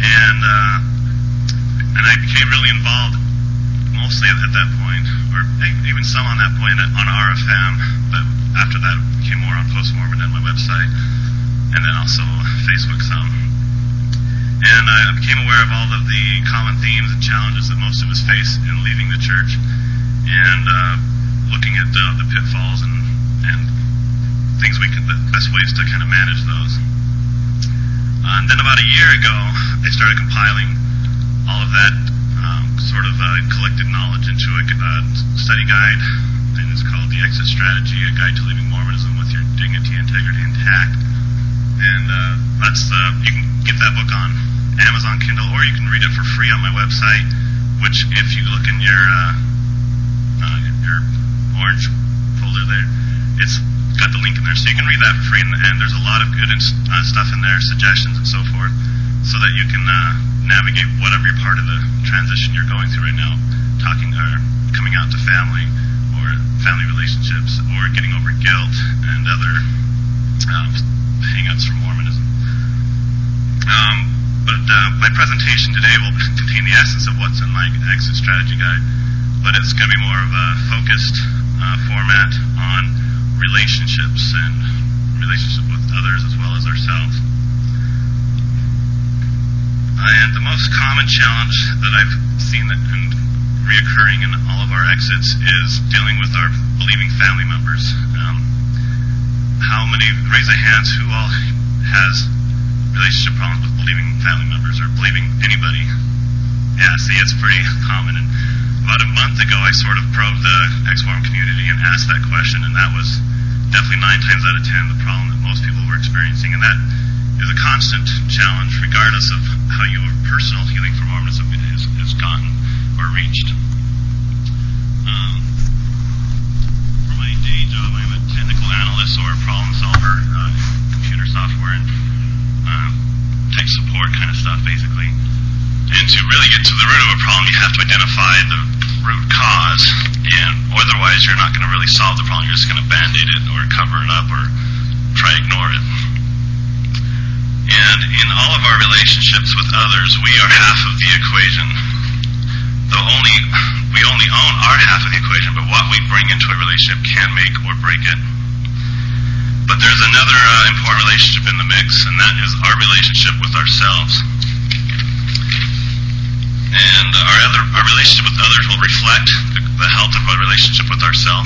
And I became really involved, mostly at that point, or even some on that point on RFM, but after that it became more on Post-Mormon and my website, and then also Facebook some. And I became aware of all of the common themes and challenges that most of us face in leaving the church, and looking at the pitfalls and things the best ways to kind of manage those. And then about a year ago, I started compiling all of that sort of collected knowledge into a study guide, and it's called The Exit Strategy, A Guide to Leaving Mormonism with Your Dignity and Integrity Intact. And you can get that book on Amazon Kindle, or you can read it for free on my website, which if you look in your orange folder there, it's got the link in there, so you can read that for free, and there's a lot of good stuff in there, suggestions and so forth, so that you can navigate whatever your part of the transition you're going through right now, coming out to family, or family relationships, or getting over guilt and other hang-ups from Mormonism. But my presentation today will contain the essence of what's in my exit strategy guide, but it's going to be more of a focused format on relationships and relationship with others as well as ourselves. And the most common challenge that I've seen and reoccurring in all of our exits is dealing with our believing family members. How many, raise their hands, who all has relationship problems with believing family members or believing anybody? Yeah, see, it's pretty common. And about a month ago, I sort of probed the ex-Mormon community and asked that question, and that was definitely 9 times out of 10 the problem that most people were experiencing, and that is a constant challenge regardless of how your personal healing from Mormonism is gotten or reached. For my day job, I'm a technical analyst or a problem solver, computer software and tech support kind of stuff, basically. And to really get to the root of a problem, you have to identify the root cause, and otherwise you're not going to really solve the problem. You're just going to band-aid it or cover it up or try to ignore it. And in all of our relationships with others, we are half of the equation. We only own our half of the equation, but what we bring into a relationship can make or break it. But there's another important relationship in the mix, and that is our relationship with ourselves. And our relationship with others will reflect the health of our relationship with ourselves.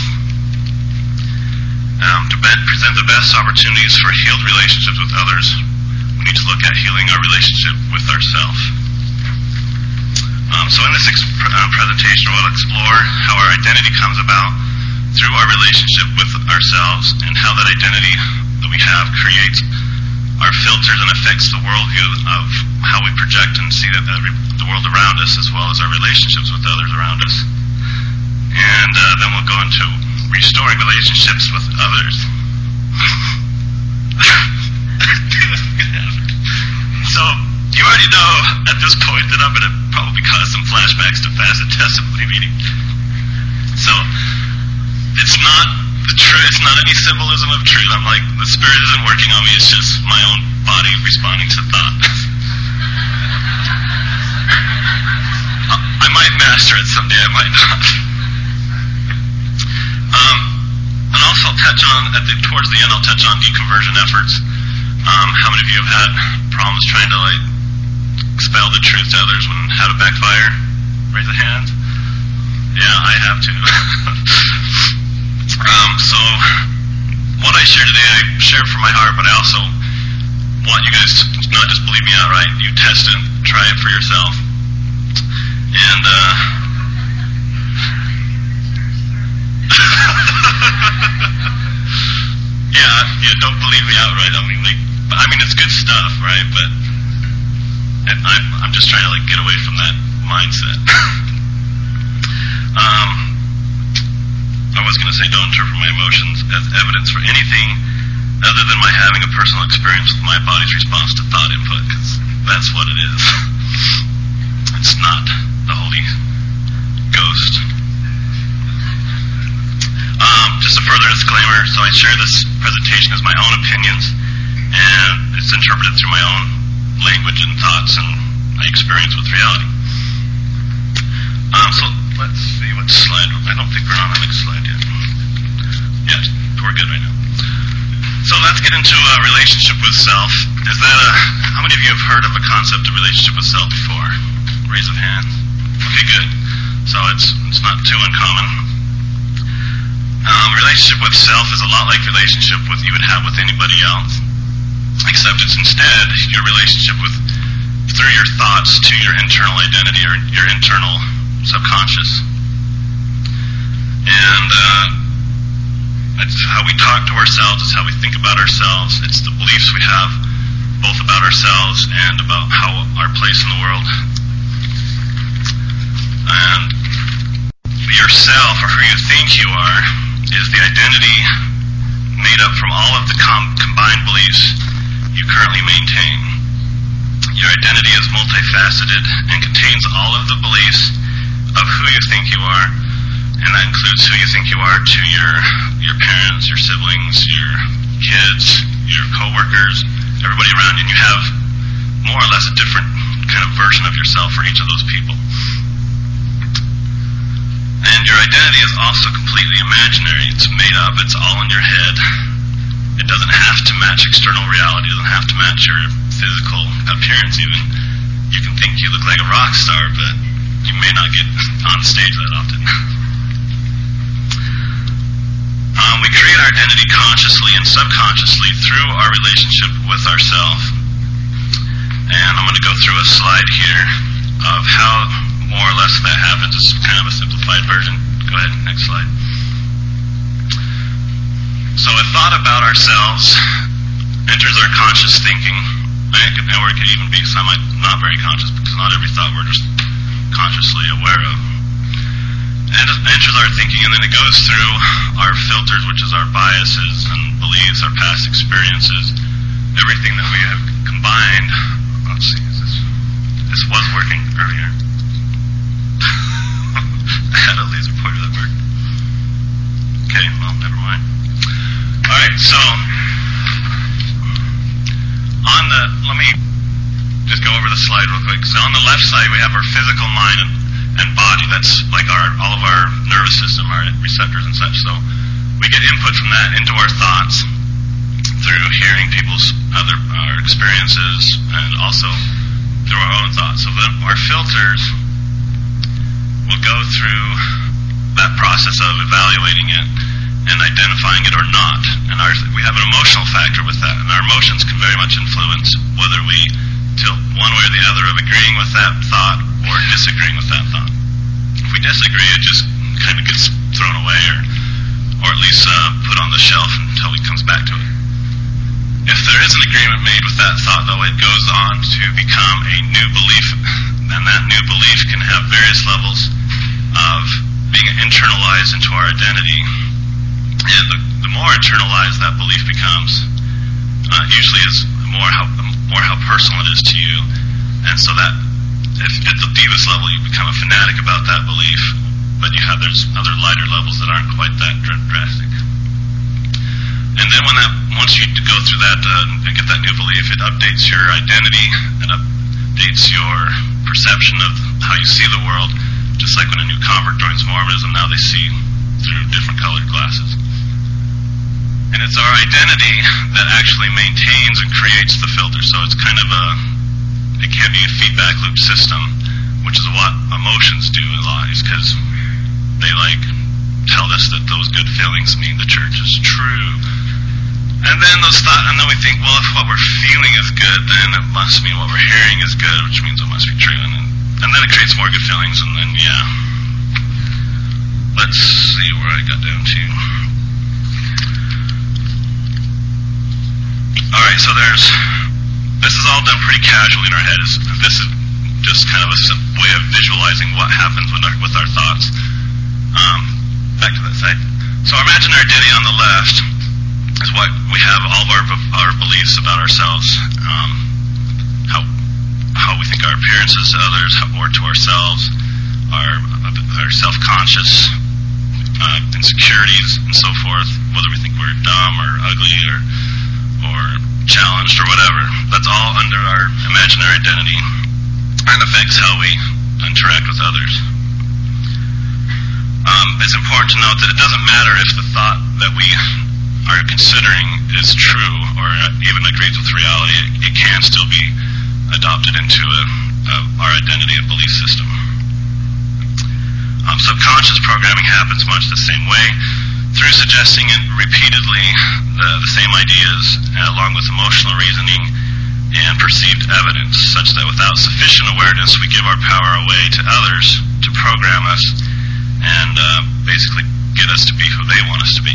To present the best opportunities for healed relationships with others, we need to look at healing our relationship with ourselves. So in this presentation, we'll explore how our identity comes about through our relationship with ourselves, and how that identity that we have creates our filters and affects the worldview of how we project and see the world around us, as well as our relationships with others around us. And then we'll go into restoring relationships with others. So you already know at this point that I'm going to probably cause some flashbacks to fast and testimony meeting. So it's not the truth. It's not any symbolism of truth. I'm like, the Spirit isn't working on me. It's just my own body responding to thought. I might master it someday. I might not. And also, I'll touch on towards the end. I'll touch on deconversion efforts. How many of you have had problems trying to expel the truth to others when how to backfire? Raise a hand. Yeah, I have to. So what I share today, I share from my heart, but I also want you guys to not just believe me outright. You test it, try it for yourself. And yeah, don't believe me outright. I mean, it's good stuff, right? But I'm just trying to get away from that mindset. I was going to say don't interpret my emotions as evidence for anything other than my having a personal experience with my body's response to thought input, because that's what it is. It's not the Holy Ghost. Just a further disclaimer, so I share this presentation as my own opinions, and it's interpreted through my own language and thoughts and my experience with reality. So let's see what slide. I don't think we're on the next slide yet. Yeah, we're good right now. So let's get into a relationship with self. Is that how many of you have heard of a concept of relationship with self before? Raise of hands. Okay, good. So it's not too uncommon. Relationship with self is a lot like relationship with you would have with anybody else, except it's instead your relationship with through your thoughts to your internal identity or your internal subconscious. And it's how we talk to ourselves, it's how we think about ourselves, it's the beliefs we have both about ourselves and about how our place in the world. And yourself, or who you think you are, is the identity made up from all of the combined beliefs you currently maintain. Your identity is multifaceted and contains all of the beliefs of who you think you are, and that includes who you think you are to your parents, your siblings, your kids, your coworkers, everybody around you. And you have more or less a different kind of version of yourself for each of those people. And your identity is also completely imaginary. It's made up. It's all in your head. It doesn't have to match external reality. It doesn't have to match your physical appearance even. You can think you look like a rock star, but you may not get on stage that often. We create our identity consciously and subconsciously through our relationship with ourselves. And I'm going to go through a slide here of how more or less that happens. It's kind of a simplified version. Go ahead, next slide. So a thought about ourselves enters our conscious thinking, or it could even be not very conscious, because not every thought we're just consciously aware of. And it enters our thinking, and then it goes through our filters, which is our biases and beliefs, our past experiences, everything that we have combined. Let's see, this was working earlier. I had a laser pointer that worked. Okay, well, never mind. Alright, so let me just go over the slide real quick. So on the left side we have our physical mind and body. That's like all of our nervous system, our receptors and such. So we get input from that into our thoughts through hearing people's our experiences and also through our own thoughts. So then our filters will go through that process of evaluating it and identifying it or not. And we have an emotional factor with that. And our emotions can very much influence whether we tilt one way or the other of agreeing with that thought or disagreeing with that thought. If we disagree, it just kind of gets thrown away or at least put on the shelf until it comes back to it. If there is an agreement made with that thought, though, it goes on to become a new belief. And that new belief can have various levels of being internalized into our identity. And the more internalized that belief becomes, usually is more how personal it is to you. And so that at the deepest level you become a fanatic about that belief, but there's other lighter levels that aren't quite that drastic. And then once you go through that and get that new belief, it updates your identity and updates your perception of how you see the world, just like when a new convert joins Mormonism, now they see through different colored glasses. And it's our identity that actually maintains and creates the filter. So it's kind of it can be a feedback loop system, which is what emotions do a lot, is because they tell us that those good feelings mean the church is true. And then we think, well, if what we're feeling is good, then it must mean what we're hearing is good, which means it must be true. And then it creates more good feelings, and then, yeah. Let's see where I got down to. Alright, so this is all done pretty casually in our heads. This is just kind of a way of visualizing what happens with our thoughts. Back to that side. So our imaginary identity on the left is what we have all of our beliefs about ourselves, how we think our appearances to others or to ourselves, our self-conscious insecurities and so forth, whether we think we're dumb or ugly or challenged or whatever. That's all under our imaginary identity. And affects how we interact with others. It's important to note that it doesn't matter if the thought that we are considering is true or even agrees with reality. It can still be adopted into our identity and belief system. Subconscious programming happens much the same way, through suggesting it repeatedly the same ideas, along with emotional reasoning and perceived evidence, such that without sufficient awareness, we give our power away to others to program us and basically get us to be who they want us to be.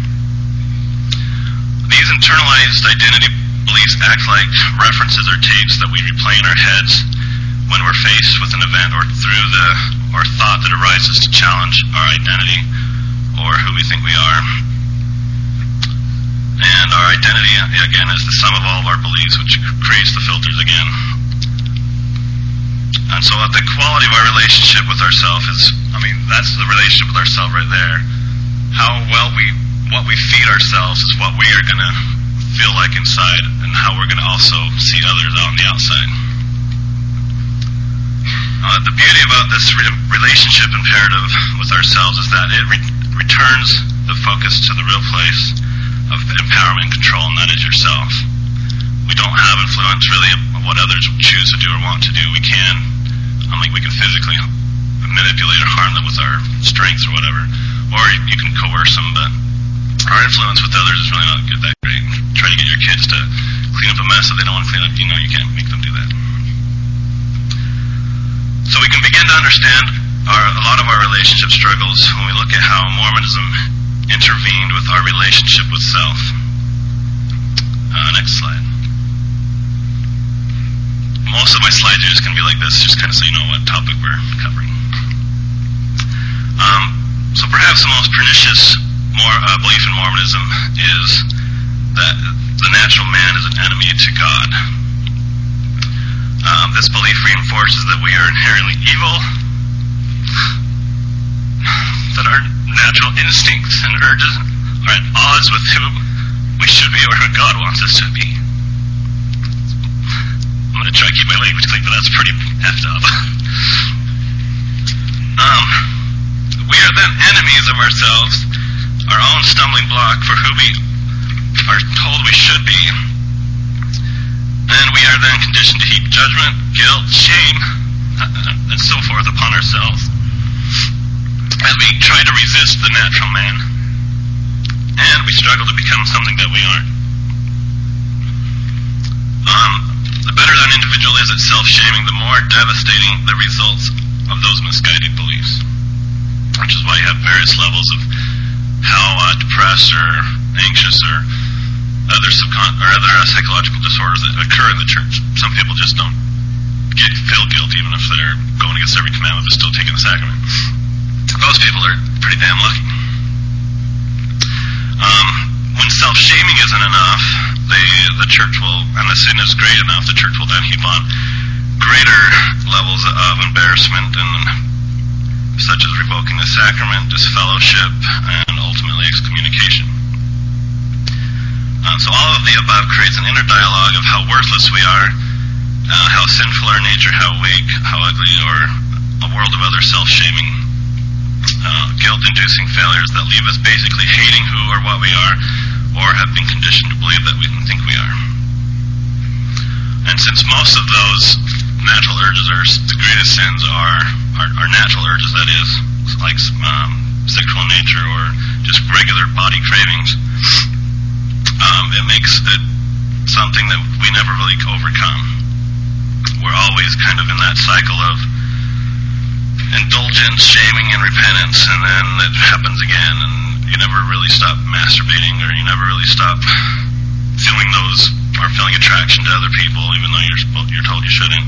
These internalized identity beliefs act like references or tapes that we replay in our heads when we're faced with an event or through or thought that arises to challenge our identity or who we think we are. And our identity, again, is the sum of all of our beliefs, which creates the filters again. And so the quality of our relationship with ourselves is, that's the relationship with ourselves right there. What we feed ourselves is what we are going to feel like inside, and how we're going to also see others out on the outside. The beauty about this relationship imperative with ourselves is that it returns the focus to the real place of empowerment and control, and that is yourself. We don't have influence really of what others choose to do or want to do. We can physically manipulate or harm them with our strengths or whatever, or you can coerce them, but our influence with others is really not that great. Try to get your kids to clean up a mess that they don't want to clean up. You can't make them do that. So we can begin to understand a lot of our relationship struggles when we look at how Mormonism intervened with our relationship with self. Next slide. Most of my slides are just going to be like this, just kind of so you know what topic we're covering. So perhaps the most pernicious belief in Mormonism is that the natural man is an enemy to God. This belief reinforces that we are inherently evil, that our natural instincts and urges are at odds with who we should be or who God wants us to be. I'm going to try to keep my language clean, but that's pretty effed up. We are then enemies of ourselves, our own stumbling block for who we are told we should be. And we are then conditioned to heap judgment, guilt, shame, and so forth upon ourselves as we try to resist the natural man. And we struggle to become something that we aren't. The better an individual is at self-shaming, the more devastating the results of those misguided beliefs. Which is why you have various levels of how depressed or anxious or other psychological disorders that occur in the church. Some people just don't feel guilty even if they're going against every commandment but still taking the sacrament. Those people are pretty damn lucky. When self-shaming isn't enough, the church will, and the sin is great enough, the church will then heap on greater levels of embarrassment, and such as revoking the sacrament, disfellowship, and ultimately excommunication. So all of the above creates an inner dialogue of how worthless we are, how sinful our nature, how weak, how ugly, or a world of other self-shaming, guilt-inducing failures that leave us basically hating who or what we are, or have been conditioned to believe that we think we are. And since most of those natural urges, or the greatest sins, are natural urges, that is, like sexual nature or just regular body cravings, it makes it something that we never really overcome. We're always kind of in that cycle of indulgence, shaming, and repentance, and then it happens again, and you never really stop masturbating, or you never really stop feeling those, or feeling attraction to other people, even though you're told you shouldn't.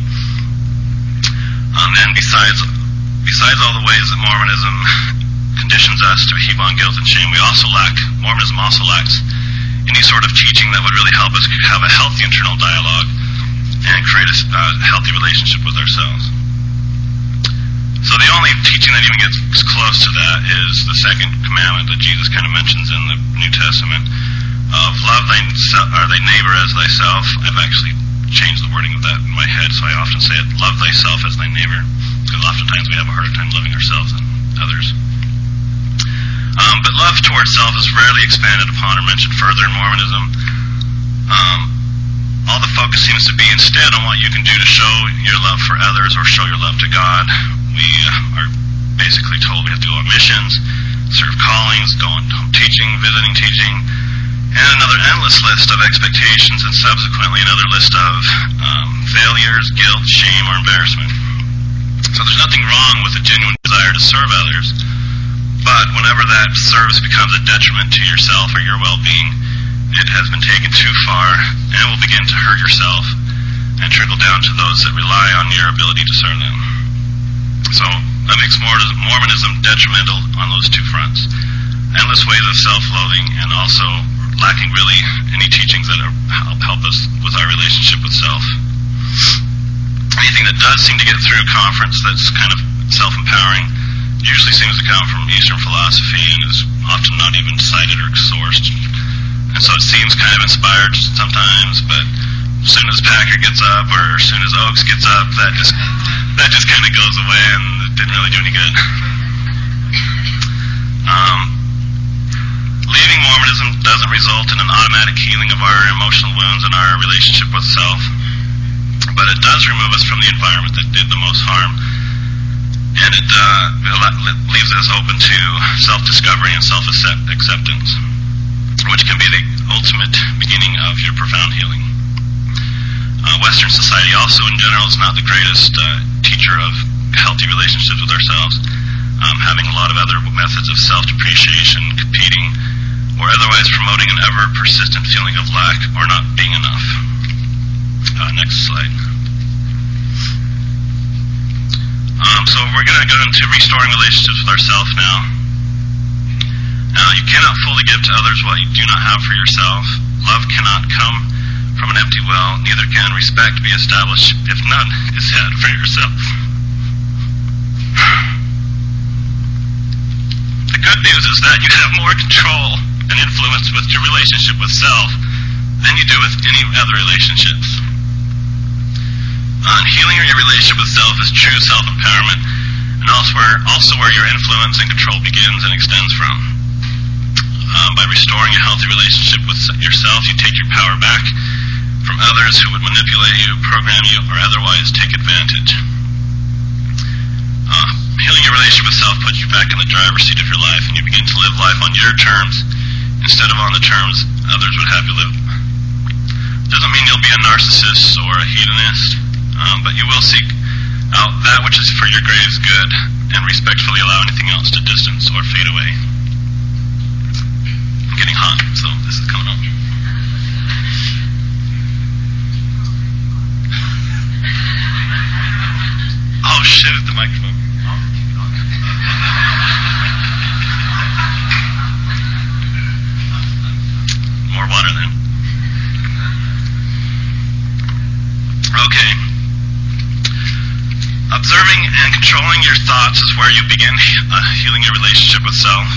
And besides all the ways that Mormonism conditions us to heap on guilt and shame, Mormonism also lacks any sort of teaching that would really help us have a healthy internal dialogue and create a healthy relationship with ourselves. So the only teaching that even gets close to that is the second commandment that Jesus kind of mentions in the New Testament of love thy neighbor as thyself. I've actually change the wording of that in my head, so I often say it, love thyself as thy neighbor, because oftentimes we have a harder time loving ourselves than others. But love towards self is rarely expanded upon or mentioned further in Mormonism. All the focus seems to be instead on what you can do to show your love for others or show your love to God. We are basically told we have to go on missions, serve callings, go on home teaching, visiting teaching, and another endless list of expectations, and subsequently another list of failures, guilt, shame, or embarrassment. So there's nothing wrong with a genuine desire to serve others, but whenever that service becomes a detriment to yourself or your well-being, it has been taken too far and will begin to hurt yourself and trickle down to those that rely on your ability to serve them. So that makes Mormonism detrimental on those two fronts. Endless ways of self-loathing, and also lacking really any teachings that help us with our relationship with self. Anything that does seem to get through a conference that's kind of self-empowering usually seems to come from Eastern philosophy and is often not even cited or sourced. And so it seems kind of inspired sometimes, but as soon as Packer gets up or as soon as Oaks gets up, that just kind of goes away and it didn't really do any good. Leaving Mormonism doesn't result in an automatic healing of our emotional wounds and our relationship with self, but it does remove us from the environment that did the most harm, and it leaves us open to self-discovery and self-acceptance, which can be the ultimate beginning of your profound healing. Western society also in general is not the greatest teacher of healthy relationships with ourselves, having a lot of other methods of self-depreciation, competing, or otherwise promoting an ever-persistent feeling of lack or not being enough. Next slide. So we're going to go into restoring relationships with ourselves now. Now, you cannot fully give to others what you do not have for yourself. Love cannot come from an empty well. Neither can respect be established if none is had for yourself. The good news is that you have more control and influence with your relationship with self than you do with any other relationships. Healing your relationship with self is true self-empowerment, and also where your influence and control begins and extends from. By restoring a healthy relationship with yourself, you take your power back from others who would manipulate you, program you, or otherwise take advantage. Healing your relationship with self puts you back in the driver's seat of your life, and you begin to live life on your terms instead of on the terms others would have you live. Doesn't mean you'll be a narcissist or a hedonist, but you will seek out that which is for your greatest good and respectfully allow anything else to distance or fade away. I'm getting hot, so this is coming up. Oh shit, the microphone. More water then. Okay. Observing and controlling your thoughts is where you begin healing your relationship with self.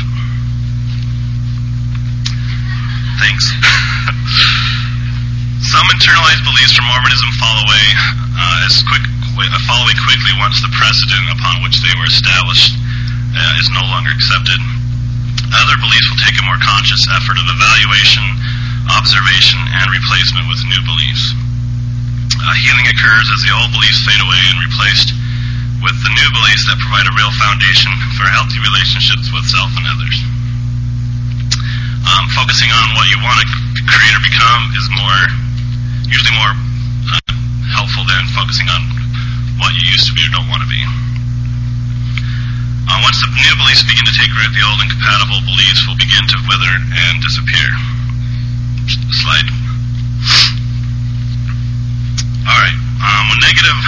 Thanks. Some internalized beliefs from Mormonism fall away quickly once the precedent upon which they were established is no longer accepted. Other beliefs will take a more conscious effort of evaluation, observation, and replacement with new beliefs. Healing occurs as the old beliefs fade away and replaced with the new beliefs that provide a real foundation for healthy relationships with self and others. Focusing on what you want to create or become is usually more helpful than focusing on what you used to be or don't want to be. Once the new beliefs begin to take root, the old incompatible beliefs will begin to wither and disappear. Slide. Alright, when negative...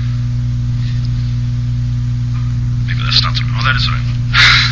Maybe that's not the... Oh, that is what I want.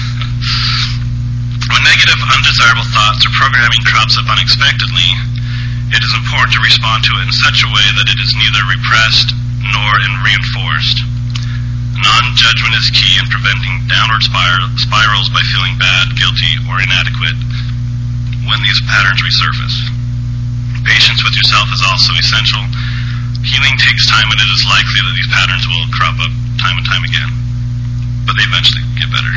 When negative, undesirable thoughts or programming crops up unexpectedly, it is important to respond to it in such a way that it is neither repressed nor reinforced. Non-judgment is key in preventing downward spirals by feeling bad, guilty, or inadequate when these patterns resurface. Patience with yourself is also essential. Healing takes time, and it is likely that these patterns will crop up time and time again, but they eventually get better.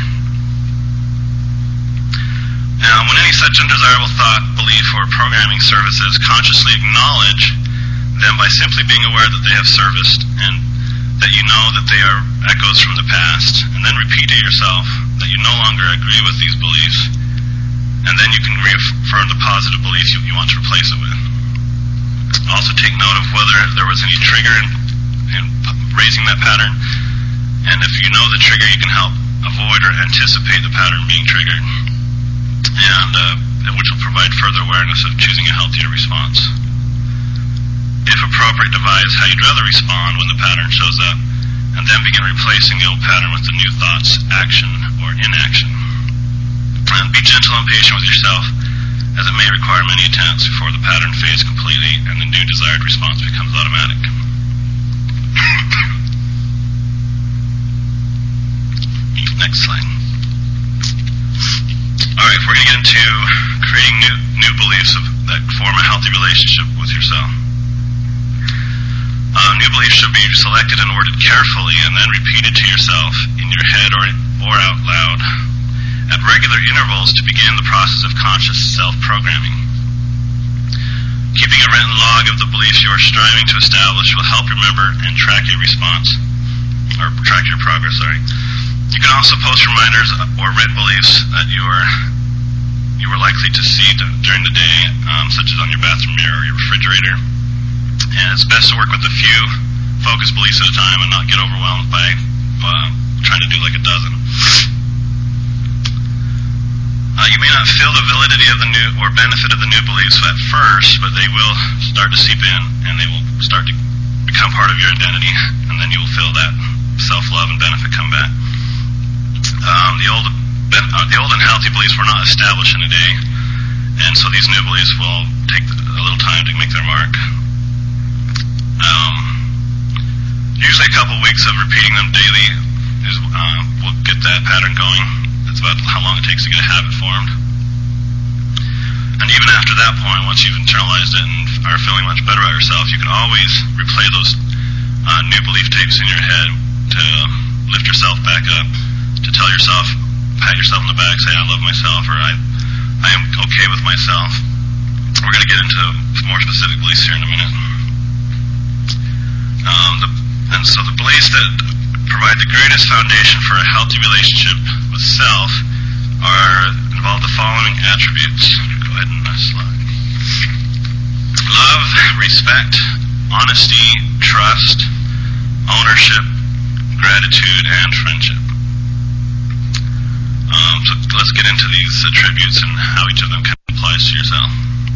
Now, when any such undesirable thought, belief, or programming surfaces, consciously acknowledge them by simply being aware that they have surfaced and that you know that they are echoes from the past, and then repeat to yourself that you no longer agree with these beliefs, and then you can reaffirm the positive beliefs you want to replace it with. Also take note of whether there was any trigger in raising that pattern, and if you know the trigger, you can help avoid or anticipate the pattern being triggered, and which will provide further awareness of choosing a healthier response. If appropriate, devise how you'd rather respond when the pattern shows up, and then begin replacing the old pattern with the new thoughts, action, or inaction. And be gentle and patient with yourself, as it may require many attempts before the pattern fades completely and the new desired response becomes automatic. Next slide. Alright, we're going to get into creating new beliefs that form a healthy relationship with yourself. New beliefs should be selected and worded carefully and then repeated to yourself in your head or out loud at regular intervals to begin the process of conscious self-programming. Keeping a written log of the beliefs you are striving to establish will help you remember and track your response, or track your progress, You can also post reminders or written beliefs that you were likely to see during the day, such as on your bathroom mirror or your refrigerator. And it's best to work with a few focused beliefs at a time and not get overwhelmed by trying to do like a dozen. You may not feel the validity of the new or benefit of the new beliefs at first, but they will start to seep in and they will start to become part of your identity, and then you will feel that self-love and benefit come back. The old and healthy beliefs were not established in a day, and so these new beliefs will take a little time to make their mark. Usually a couple weeks of repeating them daily will get that pattern going. That's about how long it takes to get a habit formed. And even after that point, once you've internalized it and are feeling much better about yourself, you can always replay those new belief tapes in your head to lift yourself back up, to tell yourself, pat yourself on the back, say, I love myself, or I am okay with myself. We're going to get into more specific beliefs here in a minute. And so the beliefs that provide the greatest foundation for a healthy relationship with self involve the following attributes. Go ahead and slide. Love, respect, honesty, trust, ownership, gratitude, and friendship. So let's get into these attributes and how each of them kind of applies to yourself.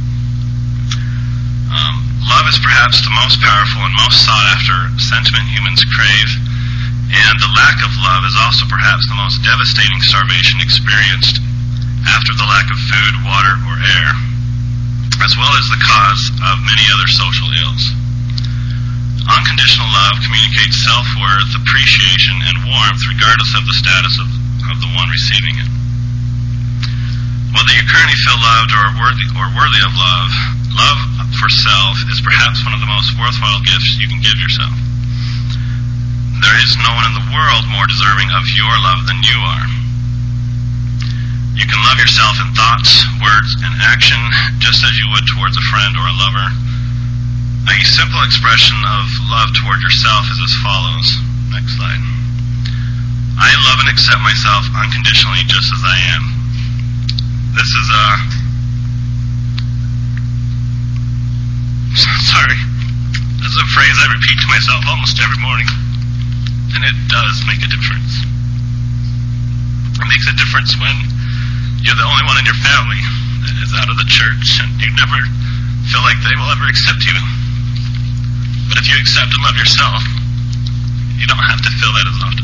Love is perhaps the most powerful and most sought-after sentiment humans crave, and the lack of love is also perhaps the most devastating starvation experienced after the lack of food, water, or air, as well as the cause of many other social ills. Unconditional love communicates self-worth, appreciation, and warmth regardless of the status of the one receiving it. Whether you currently feel loved or worthy of love, love for self is perhaps one of the most worthwhile gifts you can give yourself. There is no one in the world more deserving of your love than you are. You can love yourself in thoughts, words, and action just as you would towards a friend or a lover. A simple expression of love toward yourself is as follows. Next slide. I love and accept myself unconditionally just as I am. This is That's a phrase I repeat to myself almost every morning, and it does make a difference. It makes a difference when you're the only one in your family that is out of the church, and you never feel like they will ever accept you. But if you accept and love yourself, you don't have to feel that as often.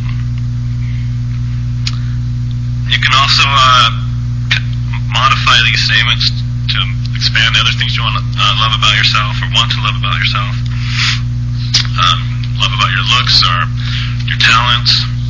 You can also modify these statements to expand other things you want to love about yourself or want to love about yourself. Love about your looks or your talents.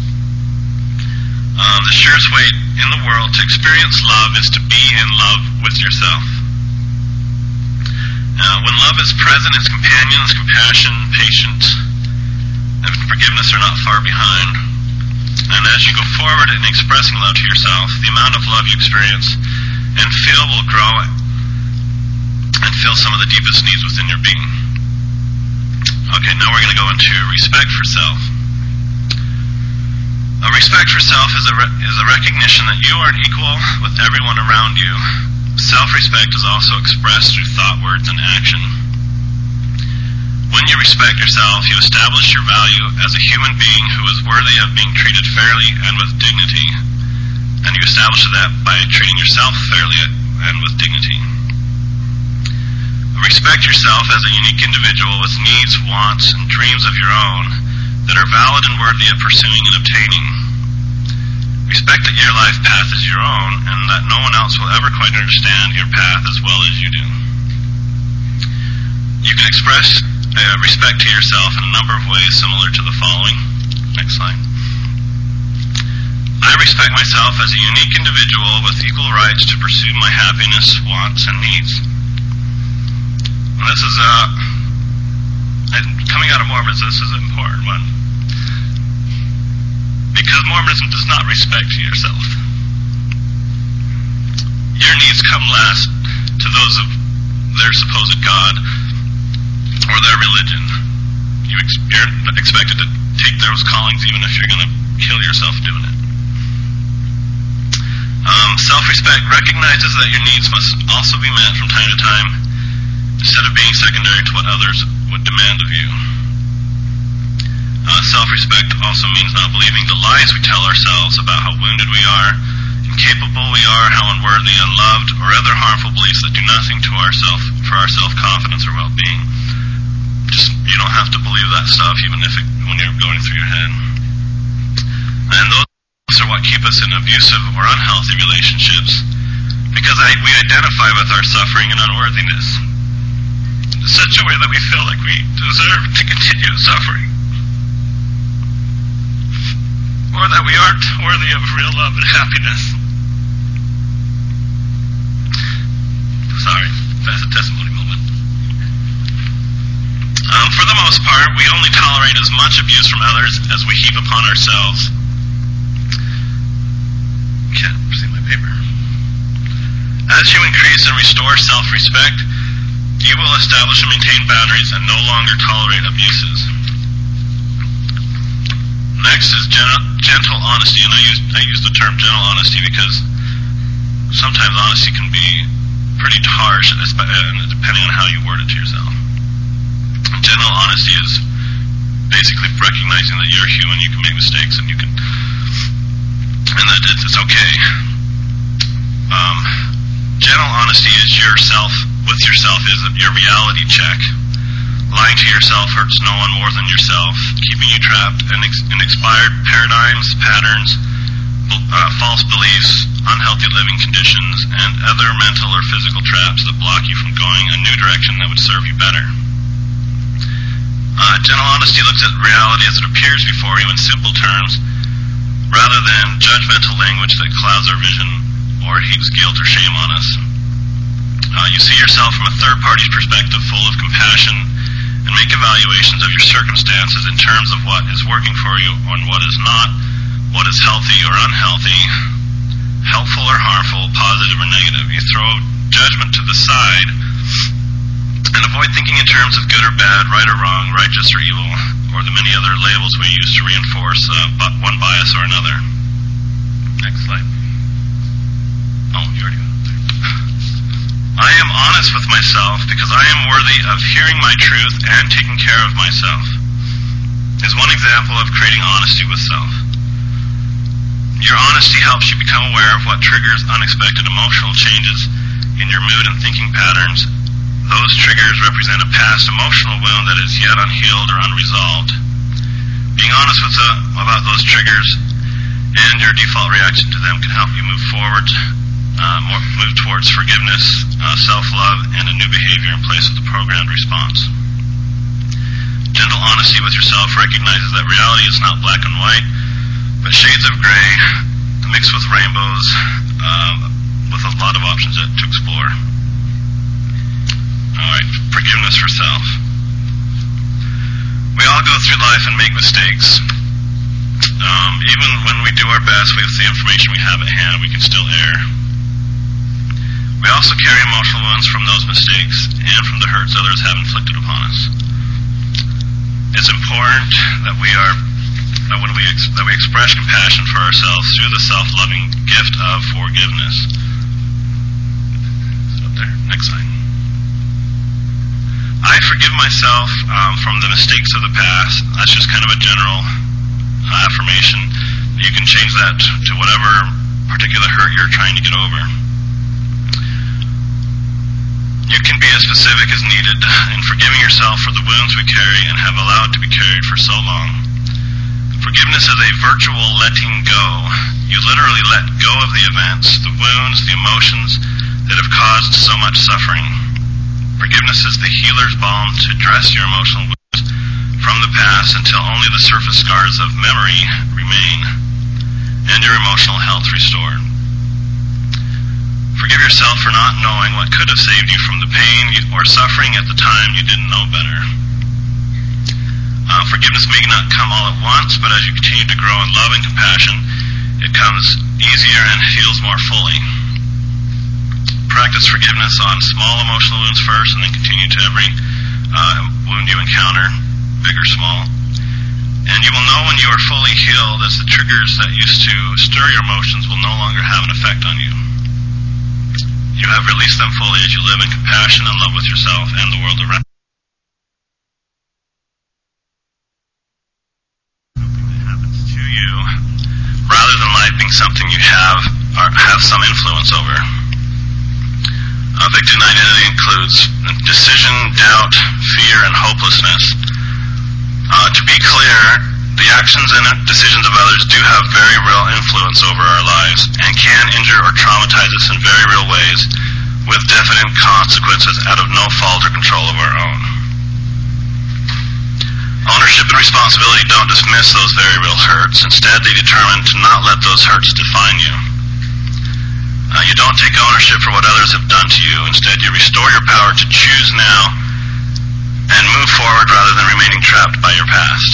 The surest way in the world to experience love is to be in love with yourself. When love is present, its companions, compassion, patience, and forgiveness are not far behind. And as you go forward in expressing love to yourself, the amount of love you experience and feel will grow and fill some of the deepest needs within your being. Okay, now we're going to go into respect for self. Respect for self is a recognition that you are equal with everyone around you. Self-respect is also expressed through thought, words, and action. When you respect yourself, you establish your value as a human being who is worthy of being treated fairly and with dignity. And you establish that by treating yourself fairly and with dignity. Respect yourself as a unique individual with needs, wants, and dreams of your own that are valid and worthy of pursuing and obtaining. Respect that your life path is your own and that no one else will ever quite understand your path as well as you do. You can express respect to yourself in a number of ways similar to the following. Next slide. I respect myself as a unique individual with equal rights to pursue my happiness, wants, and needs. And this is coming out of Mormonism, this is an important one. Because Mormonism does not respect yourself. Your needs come last to those of their supposed God or their religion. You're expected to take those callings even if you're going to kill yourself doing it. Self-respect recognizes that your needs must also be met from time to time instead of being secondary to what others would demand of you. Self-respect also means not believing the lies we tell ourselves about how wounded we are, incapable we are, how unworthy, unloved, or other harmful beliefs that do nothing to for our self-confidence or well-being. You don't have to believe that stuff even when you're going through your head. And those are what keep us in abusive or unhealthy relationships because we identify with our suffering and unworthiness in such a way that we feel like we deserve to continue suffering. Or that we aren't worthy of real love and happiness. Sorry, that's a testimony moment. For the most part, we only tolerate as much abuse from others as we heap upon ourselves. Can't see my paper. As you increase and restore self-respect, you will establish and maintain boundaries and no longer tolerate abuses. Next is gentle honesty, and I use the term gentle honesty because sometimes honesty can be pretty harsh, depending on how you word it to yourself. Gentle honesty is basically recognizing that you're human, you can make mistakes, and that it's okay. Gentle honesty is with yourself is your reality check. Lying to yourself hurts no one more than yourself, keeping you trapped in expired paradigms, patterns, false beliefs, unhealthy living conditions, and other mental or physical traps that block you from going a new direction that would serve you better. Gentle honesty looks at reality as it appears before you in simple terms, rather than judgmental language that clouds our vision or heaps guilt or shame on us. You see yourself from a third party's perspective, full of compassion, and make evaluations of your circumstances in terms of what is working for you and what is not, what is healthy or unhealthy, helpful or harmful, positive or negative. You throw judgment to the side and avoid thinking in terms of good or bad, right or wrong, righteous or evil, or the many other labels we use to reinforce one bias or another. Next slide. Oh, you already got it. I am honest with myself because I am worthy of hearing my truth and taking care of myself. Is one example of creating honesty with self. Your honesty helps you become aware of what triggers unexpected emotional changes in your mood and thinking patterns. Those triggers represent a past emotional wound that is yet unhealed or unresolved. Being honest about those triggers and your default reaction to them can help you move forward, move towards forgiveness, self-love, and a new behavior in place with a programmed response. Gentle honesty with yourself recognizes that reality is not black and white, but shades of gray mixed with rainbows, with a lot of options to explore. Alright, forgiveness for self. We all go through life and make mistakes. Even when we do our best with the information we have at hand, we can still err. We also carry emotional wounds from those mistakes and from the hurts others have inflicted upon us. It's important that we express compassion for ourselves through the self-loving gift of forgiveness. Is it up there? Next slide. I forgive myself from the mistakes of the past. That's just kind of a general affirmation. You can change that to whatever particular hurt you're trying to get over. You can be as specific as needed in forgiving yourself for the wounds we carry and have allowed to be carried for so long. Forgiveness is a virtual letting go. You literally let go of the events, the wounds, the emotions that have caused so much suffering. Forgiveness is the healer's balm to dress your emotional wounds from the past until only the surface scars of memory remain and your emotional health restored. Forgive yourself for not knowing what could have saved you from the pain or suffering at the time you didn't know better. Forgiveness may not come all at once, but as you continue to grow in love and compassion, it comes easier and heals more fully. Practice forgiveness on small emotional wounds first, and then continue to every wound you encounter, big or small. And you will know when you are fully healed as the triggers that used to stir your emotions will no longer have an effect on you. You have released them fully as you live in compassion and love with yourself and the world around you. Rather than life being something you have some influence over. Victim identity includes decision, doubt, fear, and hopelessness. To be clear, the actions and decisions of others do have very real influence over our lives and can injure or traumatize us in very real ways with definite consequences out of no fault or control of our own. Ownership and responsibility don't dismiss those very real hurts. Instead, they determine to not let those hurts define you. You don't take ownership for what others have done to you. Instead, you restore your power to choose now and move forward rather than remaining trapped by your past.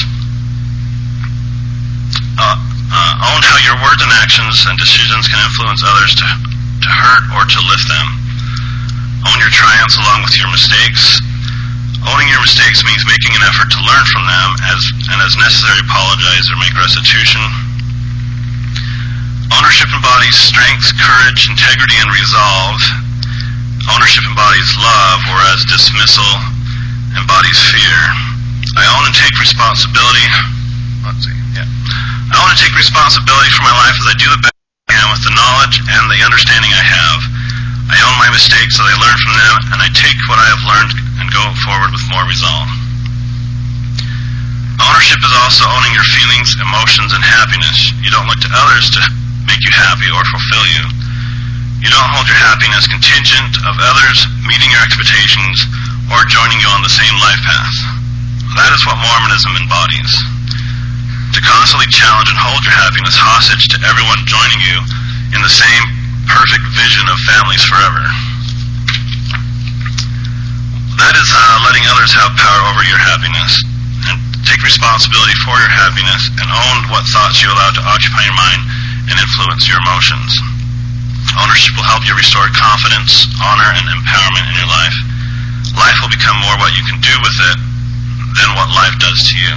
Own how your words and actions and decisions can influence others to hurt or to lift them. Own your triumphs along with your mistakes. Owning your mistakes means making an effort to learn from them and as necessary apologize or make restitution. Ownership embodies strength, courage, integrity, and resolve. Ownership embodies love, whereas dismissal embodies fear. I own and take responsibility. I own and take responsibility for my life as I do the best I can with the knowledge and the understanding I have. I own my mistakes as I learn from them, and I take what I have learned and go forward with more resolve. Ownership is also owning your feelings, emotions, and happiness. You don't look to others to make you happy or fulfill you. You don't hold your happiness contingent of others meeting your expectations or joining you on the same life path. That is what Mormonism embodies. To constantly challenge and hold your happiness hostage to everyone joining you in the same perfect vision of families forever. That is letting others have power over your happiness and take responsibility for your happiness and own what thoughts you allow to occupy your mind and influence your emotions. Ownership will help you restore confidence, honor, and empowerment in your life. Life will become more what you can do with it than what life does to you.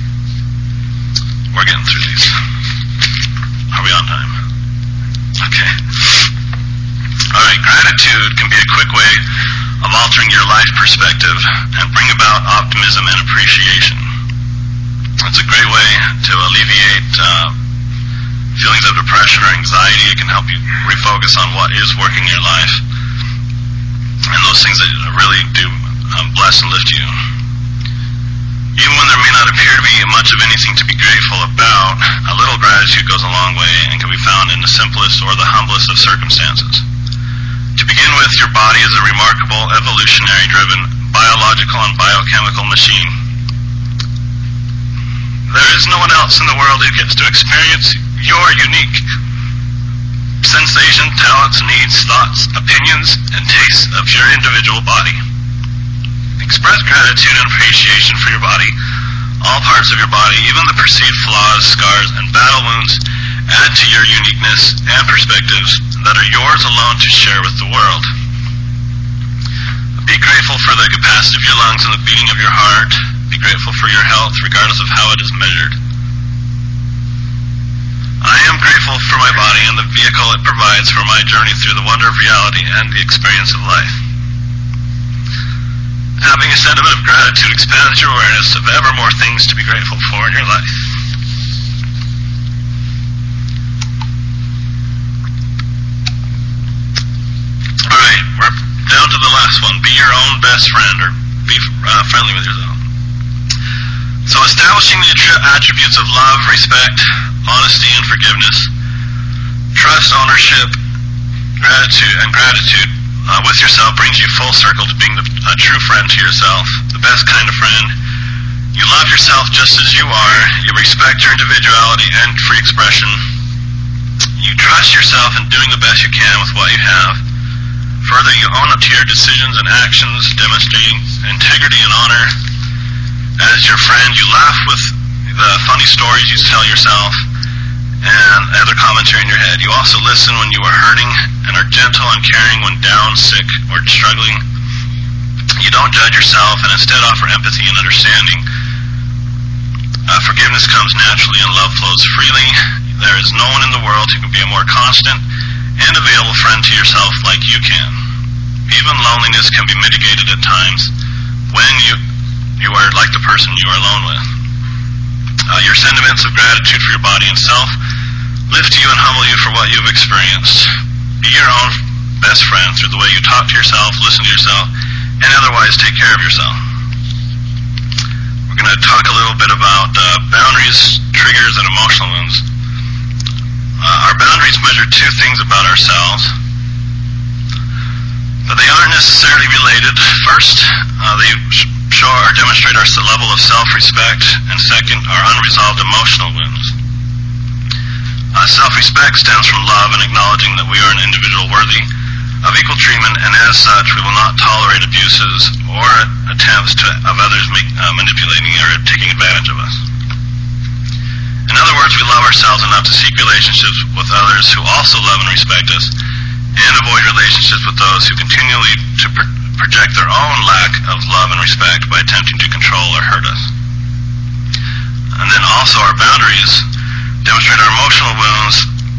We're getting through these. Are we on time? Okay. Alright, gratitude can be a quick way of altering your life perspective and bring about optimism and appreciation. It's a great way to alleviate feelings of depression or anxiety. It can help you refocus on what is working in your life and those things that really do bless and lift you. Even when there may not appear to be much of anything to be grateful about, a little gratitude goes a long way and can be found in the simplest or the humblest of circumstances. To begin with, your body is a remarkable, evolutionary-driven, biological and biochemical machine. There is no one else in the world who gets to experience your unique sensation, talents, needs, thoughts, opinions, and tastes of your individual body. Express gratitude and appreciation for your body. All parts of your body, even the perceived flaws, scars, and battle wounds, add to your uniqueness and perspectives that are yours alone to share with the world. Be grateful for the capacity of your lungs and the beating of your heart. Be grateful for your health, regardless of how it is measured. I am grateful for my body and the vehicle it provides for my journey through the wonder of reality and the experience of life. Having a sentiment of gratitude expands your awareness of ever more things to be grateful for in your life. Alright, we're down to the last one. Be your own best friend, or be friendly with yourself. So establishing the attributes of love, respect, honesty, and forgiveness, trust, ownership, gratitude with yourself brings you full circle to being a true friend to yourself, the best kind of friend. You love yourself just as you are. You respect your individuality and free expression. You trust yourself in doing the best you can with what you have. Further, you own up to your decisions and actions, demonstrating integrity and honor. As your friend, you laugh with the funny stories you tell yourself and other commentary in your head. You also listen when you are hurting and are gentle and caring when down, sick, or struggling. You don't judge yourself and instead offer empathy and understanding. Forgiveness comes naturally and love flows freely. There is no one in the world who can be a more constant and available friend to yourself like you can. Even loneliness can be mitigated at times when you are like the person you are alone with. Your sentiments of gratitude for your body and self lift you and humble you for what you've experienced. Be your own best friend through the way you talk to yourself, listen to yourself, and otherwise take care of yourself. We're going to talk a little bit about boundaries, triggers, and emotional wounds. Our boundaries measure two things about ourselves, but they aren't necessarily related. First, they show or demonstrate our level of self-respect, and second, our unresolved emotional wounds. Self-respect stems from love and acknowledging that we are an individual worthy of equal treatment, and as such, we will not tolerate abuses or attempts of others manipulating or taking advantage of us. In other words, we love ourselves enough to seek relationships with others who also love and respect us, and avoid relationships with those who continually project their own lack of love and respect by attempting to control or hurt us. And then also our boundaries demonstrate our emotional wounds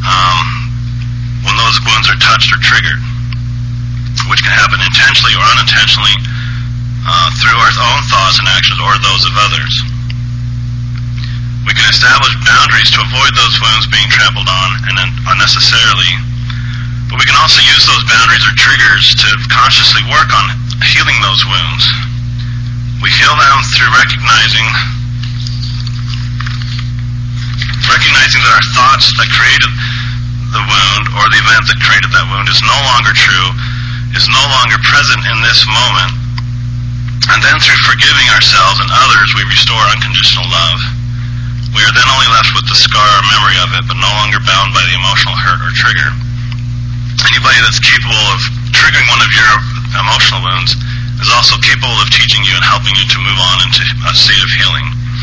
when those wounds are touched or triggered, which can happen intentionally or unintentionally through our own thoughts and actions or those of others. We can establish boundaries to avoid those wounds being trampled on and unnecessarily, but we can also use those boundaries or triggers to consciously work on healing those wounds. We heal them through recognizing that our thoughts that created the wound or the event that created that wound is no longer true, is no longer present in this moment, and then through forgiving ourselves and others, we restore unconditional love. We are then only left with the scar or memory of it, but no longer bound by the emotional hurt or trigger. Anybody that's capable of triggering one of your emotional wounds is also capable of teaching you and helping you to move on into a state of healing.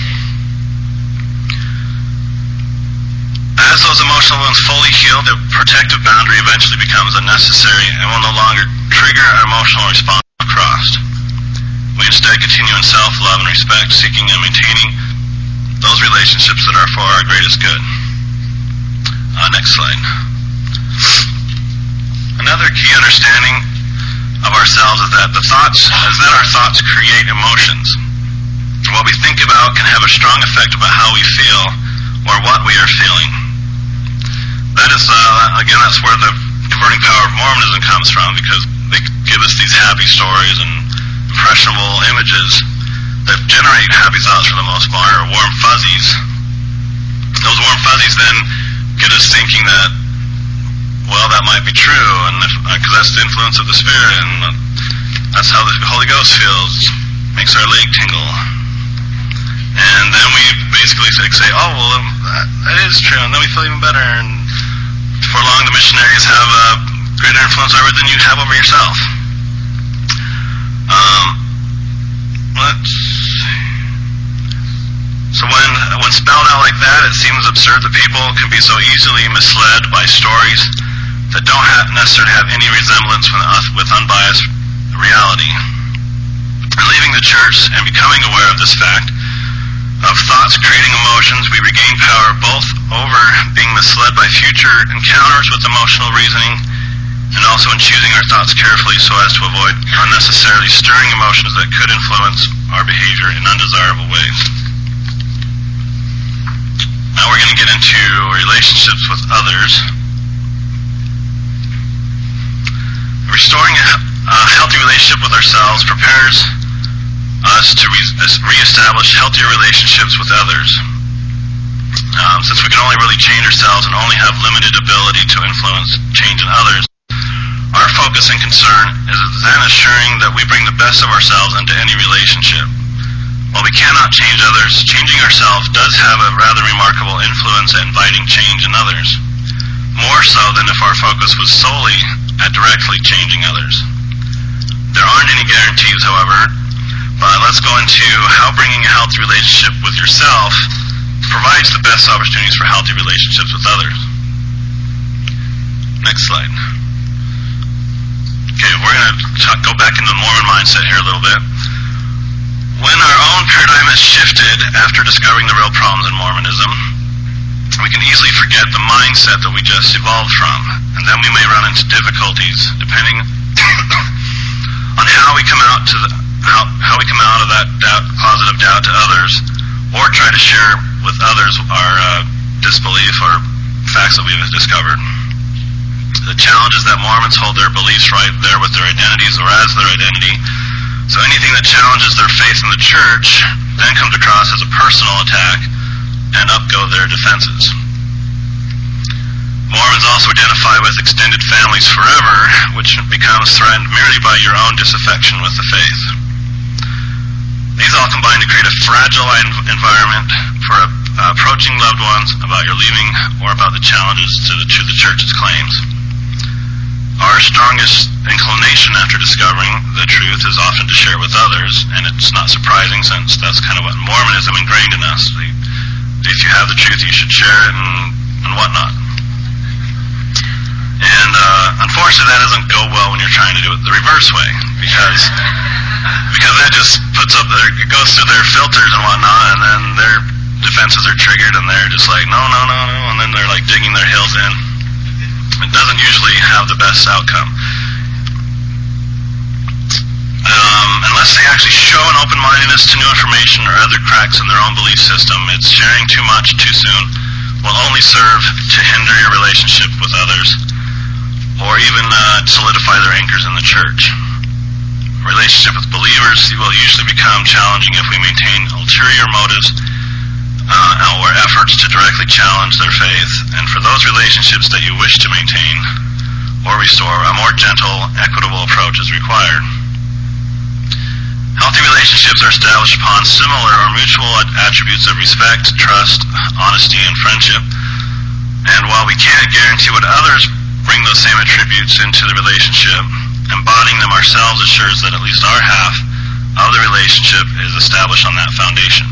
As those emotional wounds fully heal, the protective boundary eventually becomes unnecessary and will no longer trigger our emotional response crossed. We instead continue in self-love and respect, seeking and maintaining those relationships that are for our greatest good. Next slide. Another key understanding of ourselves is that our thoughts create emotions. What we think about can have a strong effect about how we feel or what we are feeling. That is, again, that's where the converting power of Mormonism comes from, because they give us these happy stories and impressionable images that generate happy thoughts for the most part, or warm fuzzies. Those warm fuzzies then get us thinking that, well, that might be true, and because that's the influence of the Spirit, and that's how the Holy Ghost feels, makes our leg tingle. And then we basically say, oh, well, that is true, and then we feel even better, and for long the missionaries have a greater influence over than you have over yourself. So when spelled out like that, it seems absurd that people can be so easily misled by stories that don't necessarily have any resemblance with unbiased reality. Leaving the church and becoming aware of this fact, of thoughts creating emotions, we regain power both over being misled by future encounters with emotional reasoning and also in choosing our thoughts carefully so as to avoid unnecessarily stirring emotions that could influence our behavior in undesirable ways. Now we're going to get into relationships with others. Restoring a healthy relationship with ourselves prepares us to reestablish healthier relationships with others. Since we can only really change ourselves and only have limited ability to influence change in others, our focus and concern is then assuring that we bring the best of ourselves into any relationship. While we cannot change others, changing ourselves does have a rather remarkable influence at inviting change in others, more so than if our focus was solely at directly changing others. There aren't any guarantees, however, but let's go into how bringing a healthy relationship with yourself provides the best opportunities for healthy relationships with others. Next slide. Okay, we're going to go back into the Mormon mindset here a little bit. When our own paradigm has shifted after discovering the real problems in Mormonism, we can easily forget the mindset that we just evolved from, and then we may run into difficulties depending on how we come out of that positive doubt to others, or try to share with others our disbelief or facts that we've discovered. The challenge is that Mormons hold their beliefs right there with their identities or as their identity, so anything that challenges their faith in the church then comes across as a personal attack, and up go their defenses. Mormons also identify with extended families forever, which becomes threatened merely by your own disaffection with the faith. These all combine to create a fragile environment for approaching loved ones about your leaving or about the challenges to the church's claims. Our strongest inclination after discovering the truth is often to share with others, and it's not surprising since that's kind of what Mormonism ingrained in us. If you have the truth, you should share it and whatnot. And unfortunately, that doesn't go well when you're trying to do it the reverse way, because that just it goes through their filters and whatnot, and then their defenses are triggered, and they're just like, no, and then they're like digging their heels in. It doesn't usually have the best outcome. Unless they actually show an open-mindedness to new information or other cracks in their own belief system, it's sharing too much too soon will only serve to hinder your relationship with others, or even solidify their anchors in the church. A relationship with believers will usually become challenging if we maintain ulterior motives or efforts to directly challenge their faith, and for those relationships that you wish to maintain or restore, a more gentle, equitable approach is required. Healthy relationships are established upon similar or mutual attributes of respect, trust, honesty, and friendship, and while we can't guarantee what others bring those same attributes into the relationship, embodying them ourselves assures that at least our half of the relationship is established on that foundation.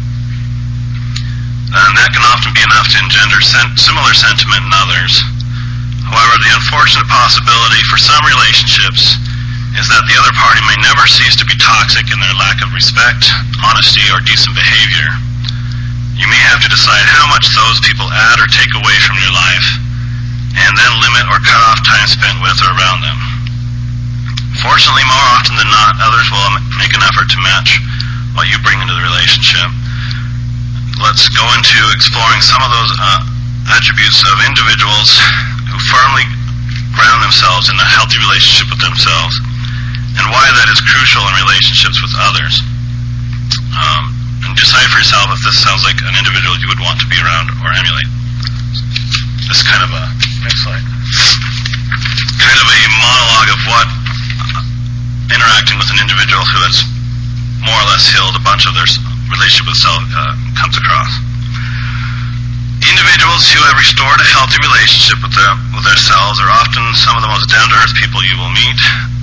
And that can often be enough to engender similar sentiment in others. However, the unfortunate possibility for some relationships is that the other party may never cease to be toxic in their lack of respect, honesty, or decent behavior. You may have to decide how much those people add or take away from your life, and then limit or cut off time spent with or around them. Fortunately, more often than not, others will make an effort to match what you bring into the relationship. Let's go into exploring some of those attributes of individuals who firmly ground themselves in a healthy relationship with themselves, and why that is crucial in relationships with others. And decide for yourself if this sounds like an individual you would want to be around or emulate. This kind of a, next slide, kind of a monologue of what interacting with an individual who has more or less healed a bunch of their relationship with self comes across. Individuals who have restored a healthy relationship with themselves are often some of the most down-to-earth people you will meet.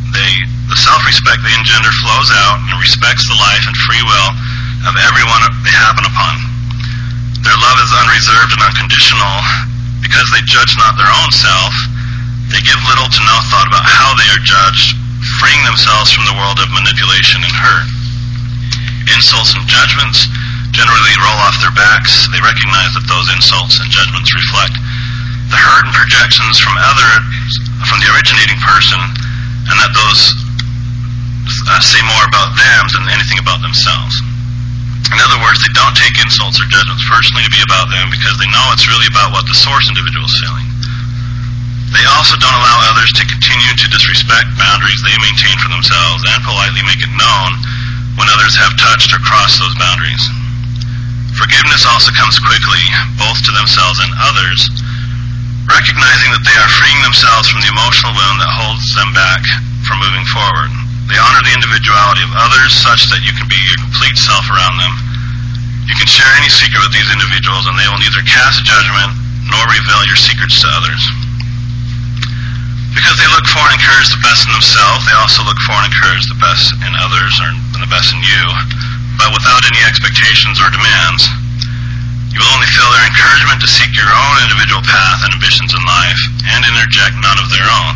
the self-respect they engender flows out and respects the life and free will of everyone they happen upon. Their love is unreserved and unconditional. Because they judge not their own self, they give little to no thought about how they are judged, freeing themselves from the world of manipulation and hurt. Insults and judgments generally roll off their backs. They recognize that those insults and judgments reflect the hurt and projections from the originating person, and that those say more about them than anything about themselves. In other words, they don't take insults or judgments personally to be about them because they know it's really about what the source individual is feeling. They also don't allow others to continue to disrespect boundaries they maintain for themselves and politely make it known when others have touched or crossed those boundaries. Forgiveness also comes quickly, both to themselves and others, recognizing that they are freeing themselves from the emotional wound that holds them back from moving forward. They honor the individuality of others such that you can be your complete self around them. You can share any secret with these individuals and they will neither cast judgment nor reveal your secrets to others. Because they look for and encourage the best in themselves, they also look for and encourage the best in others and the best in you, but without any expectations or demands. You will only feel their encouragement to seek your own individual path and ambitions in life and interject none of their own.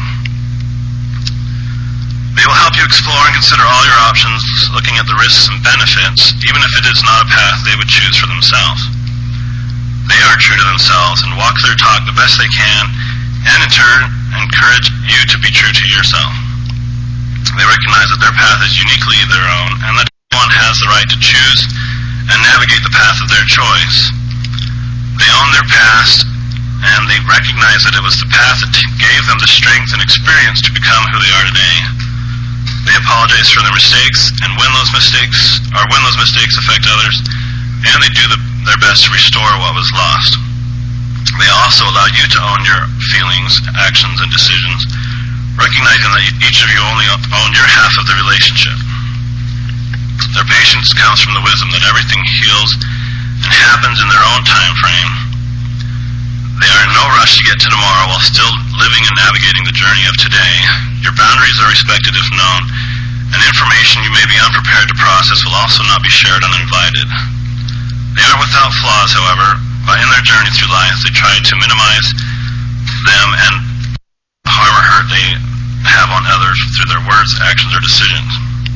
They will help you explore and consider all your options, looking at the risks and benefits, even if it is not a path they would choose for themselves. They are true to themselves and walk their talk the best they can, and in turn encourage you to be true to yourself. They recognize that their path is uniquely their own, and that everyone has the right to choose and navigate the path of their choice. They own their past, and they recognize that it was the path that gave them the strength and experience to become who they are today. They apologize for their mistakes, and when those mistakes affect others, and they do their best to restore what was lost. They also allow you to own your feelings, actions, and decisions, recognizing that each of you only own your half of the relationship. Their patience comes from the wisdom that everything heals and happens in their own time frame. They are in no rush to get to tomorrow while still living and navigating the journey of today. Your boundaries are respected if known, and information you may be unprepared to process will also not be shared uninvited. They are without flaws, however, but in their journey through life they try to minimize them and harm or hurt they have on others through their words, actions, or decisions.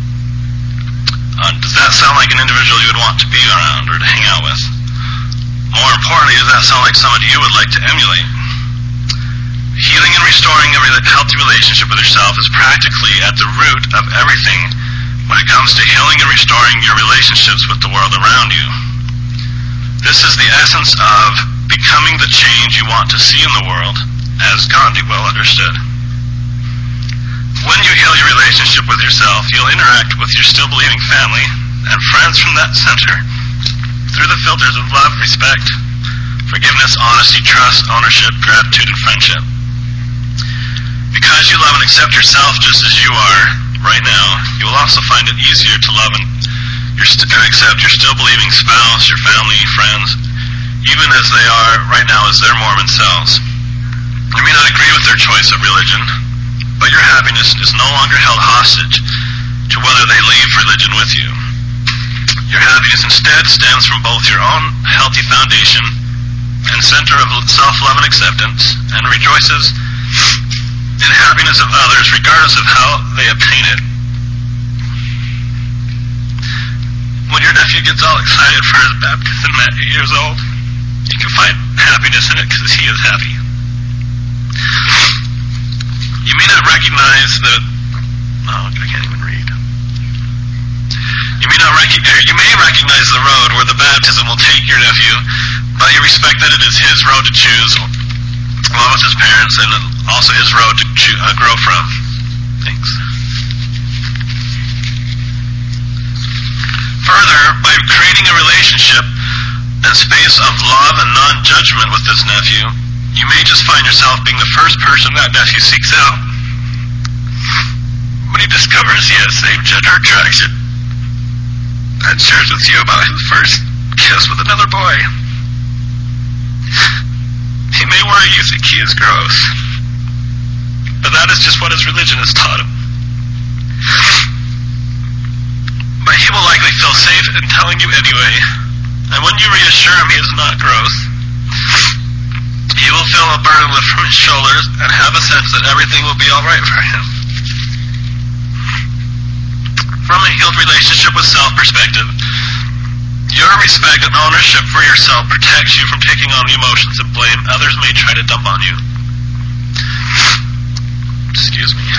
Does that sound like an individual you would want to be around or to hang out with? More importantly, does that sound like somebody you would like to emulate? Healing and restoring a healthy relationship with yourself is practically at the root of everything when it comes to healing and restoring your relationships with the world around you. This is the essence of becoming the change you want to see in the world, as Gandhi well understood. When you heal your relationship with yourself, you'll interact with your still believing family and friends from that center through the filters of love, respect, forgiveness, honesty, trust, ownership, gratitude, and friendship. Because you love and accept yourself just as you are right now, you will also find it easier to love and accept your still believing spouse, your family, friends, even as they are right now as their Mormon selves. You may not agree with their choice of religion, but your happiness is no longer held hostage to whether they leave religion with you. Your happiness instead stems from both your own healthy foundation and center of self-love and acceptance, and rejoices in the happiness of others regardless of how they obtain it. When your nephew gets all excited for his baptism at 8 years old, you can find happiness in it because he is happy. You may not recognize that... Oh, I can't even read. You may recognize the road where the baptism will take your nephew, but you respect that it is his road to choose, along with his parents, and also his road to grow from. Thanks. Further, by creating a relationship and space of love and non-judgment with this nephew, you may just find yourself being the first person that nephew seeks out when he discovers he has same gender attraction and shares with you about his first kiss with another boy. He may worry you think he is gross, but that is just what his religion has taught him. But he will likely feel safe in telling you anyway, and when you reassure him he is not gross, he will feel a burden lift from his shoulders and have a sense that everything will be alright for him. From a healed relationship with self perspective, your respect and ownership for yourself protects you from taking on the emotions and blame others may try to dump on you. Excuse me.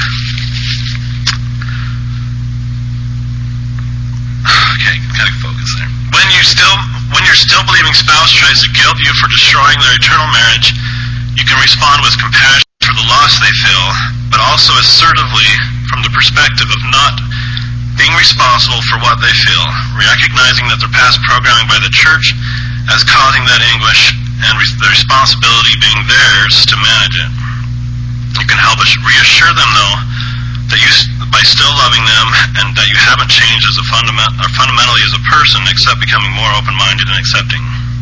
Okay, gotta focus there. When you're still believing spouse tries to guilt you for destroying their eternal marriage, you can respond with compassion for the loss they feel, but also assertively from the perspective of not being responsible for what they feel, recognizing that their past programming by the church as causing that anguish and the responsibility being theirs to manage it. You can help reassure them, though, that you, by still loving them, and that you haven't changed as fundamentally as a person, except becoming more open-minded and accepting.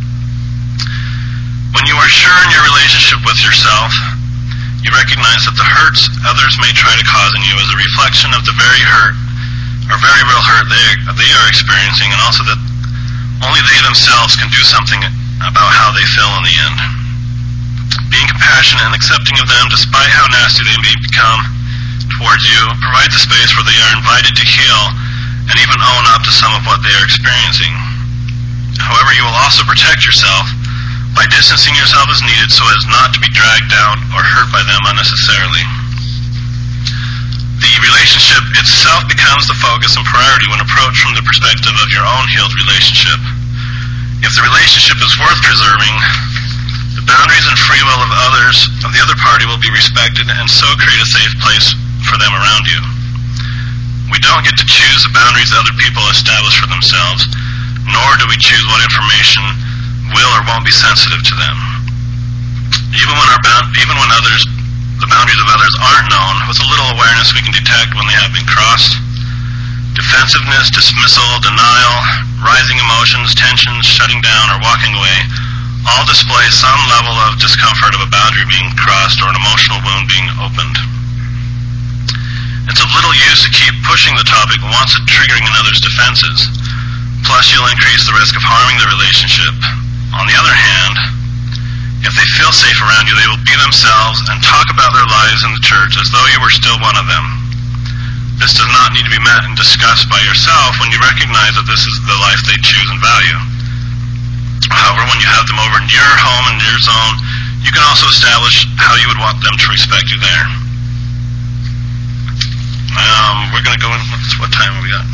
When you are sure in your relationship with yourself, you recognize that the hurts others may try to cause in you is a reflection of the very hurt or very real hurt they are experiencing, and also that only they themselves can do something about how they feel in the end. Being compassionate and accepting of them, despite how nasty they may become towards you, provides a space where they are invited to heal and even own up to some of what they are experiencing. However, you will also protect yourself by distancing yourself as needed so as not to be dragged down or hurt by them unnecessarily. The relationship itself becomes the focus and priority when approached from the perspective of your own healed relationship. If the relationship is worth preserving, the boundaries and free will of the other party will be respected and so create a safe place for them around you. We don't get to choose the boundaries other people establish for themselves, nor do we choose what information will or won't be sensitive to them. Even when the boundaries of others aren't known, with a little awareness we can detect when they have been crossed. Defensiveness, dismissal, denial, rising emotions, tensions, shutting down, or walking away all display some level of discomfort of a boundary being crossed or an emotional wound being opened. It's of little use to keep pushing the topic once it's triggering another's defenses. Plus, you'll increase the risk of harming the relationship. On the other hand, if they feel safe around you, they will be themselves and talk about their lives in the church as though you were still one of them. This does not need to be met and discussed by yourself when you recognize that this is the life they choose and value. However, when you have them over in your home and your zone, you can also establish how you would want them to respect you there. We're going to go in. What time have we got?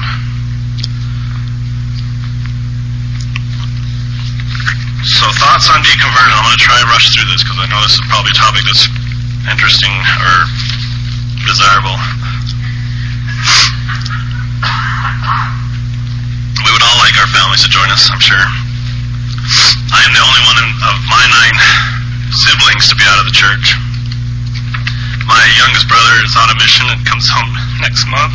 So thoughts on deconversion. I'm going to try to rush through this because I know this is probably a topic that's interesting or desirable. We would all like our families to join us, I'm sure. I am the only one of my 9 siblings to be out of the church. My youngest brother is on a mission and comes home next month.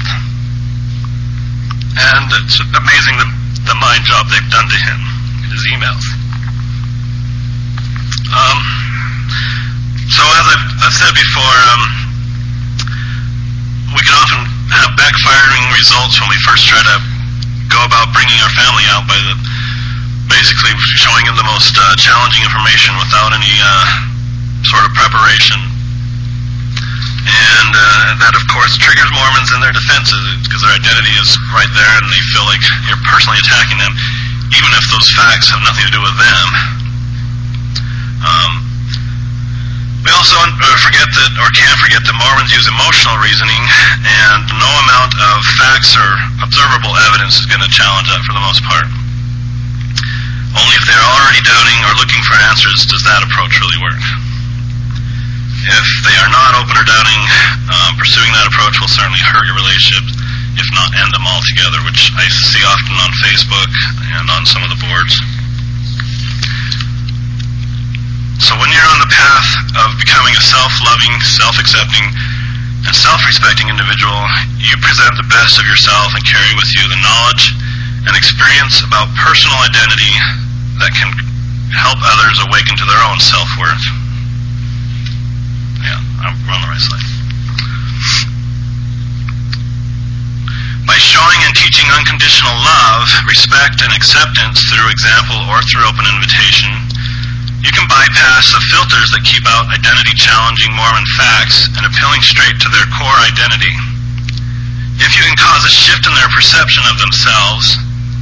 And it's amazing the mind job they've done to him in his emails. So as I've said before, we can often have backfiring results when we first try to go about bringing our family out by basically showing them the most challenging information without any sort of preparation. And that, of course, triggers Mormons in their defenses because their identity is right there and they feel like you're personally attacking them, even if those facts have nothing to do with them. We also can't forget that Mormons use emotional reasoning, and no amount of facts or observable evidence is going to challenge that for the most part. Only if they're already doubting or looking for answers does that approach really work. If they are not open or doubting, pursuing that approach will certainly hurt your relationships, if not end them altogether, which I see often on Facebook and on some of the boards. So when you're on the path of becoming a self-loving, self-accepting, and self-respecting individual, you present the best of yourself and carry with you the knowledge and experience about personal identity that can help others awaken to their own self-worth. Yeah, we're on the right side. showing unconditional love, respect, and acceptance through example or through open invitation, you can bypass the filters that keep out identity-challenging Mormon facts and appealing straight to their core identity. If you can cause a shift in their perception of themselves,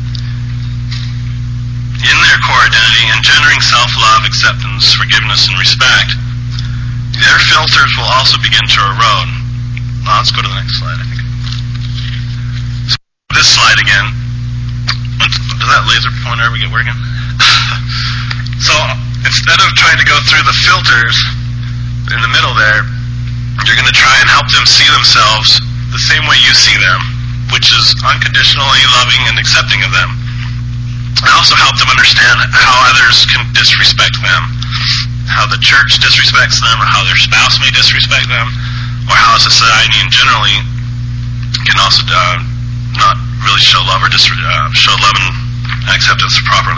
in their core identity, engendering self-love, acceptance, forgiveness, and respect, their filters will also begin to erode. Now, let's go to the next slide, I think. So, this slide again. Does that laser pointer ever get working? So, instead of trying to go through the filters in the middle there, you're going to try and help them see themselves the same way you see them, which is unconditionally loving and accepting of them. And also help them understand how others can disrespect them, how the church disrespects them, or how their spouse may disrespect them, or how society in generally can also not really show love or show love and acceptance properly.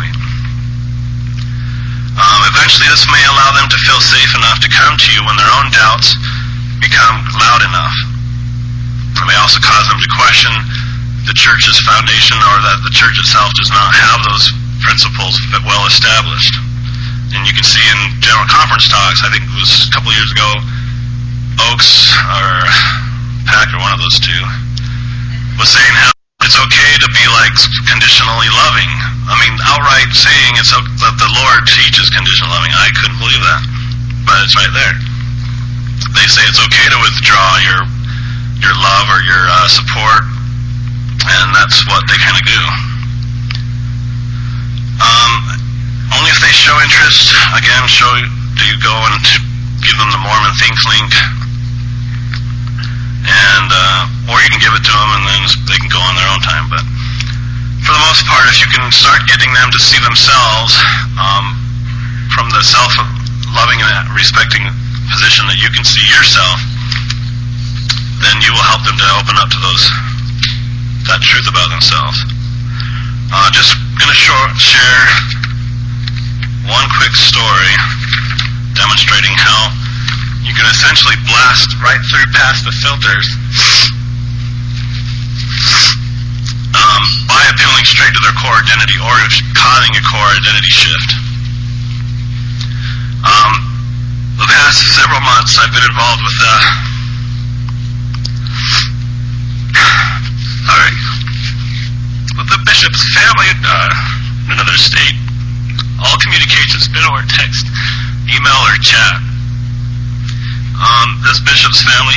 Eventually, this may allow them to feel safe enough to come to you when their own doubts become loud enough. It may also cause them to question the church's foundation, or that the church itself does not have those principles well established. And you can see in General Conference talks, I think it was a couple years ago, Oaks or Packer, one of those two, was saying how it's okay to be like conditionally loving. I mean, outright saying it's that the Lord teaches conditional loving. I couldn't believe that, but it's right there. They say it's okay to withdraw your love or your support. And that's what they kind of do. Only if they show interest, again, do you go and give them the Mormon Think link, and or you can give it to them and then they can go on their own time. But for the most part, if you can start getting them to see themselves from the self-loving and respecting position that you can see yourself, then you will help them to open up to that truth about themselves. Just going to share one quick story demonstrating how you can essentially blast right through past the filters by appealing straight to their core identity, or causing a core identity shift. The past several months I've been involved with the bishop's family in another state. All communication's been over text, email, or chat. This bishop's family,